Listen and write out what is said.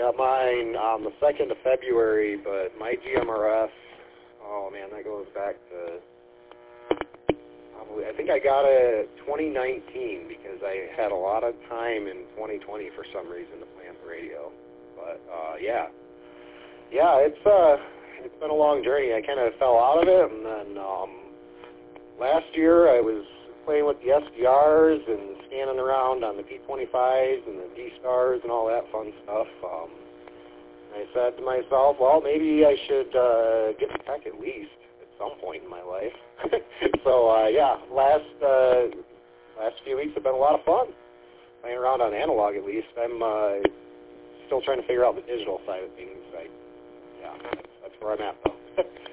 got mine on the 2nd of February, but my GMRS, oh man, that goes back to probably, I think I got it 2019 because I had a lot of time in 2020 for some reason to plant the radio. But yeah, it's been a long journey. I kind of fell out of it, and then last year I was playing with the SDRs and scanning around on the P25s and the D-Stars and all that fun stuff. I said to myself, well, maybe I should get the tech at least at some point in my life. So, yeah, last few weeks have been a lot of fun. Playing around on analog at least. I'm still trying to figure out the digital side of things. Yeah, that's where I'm at, though.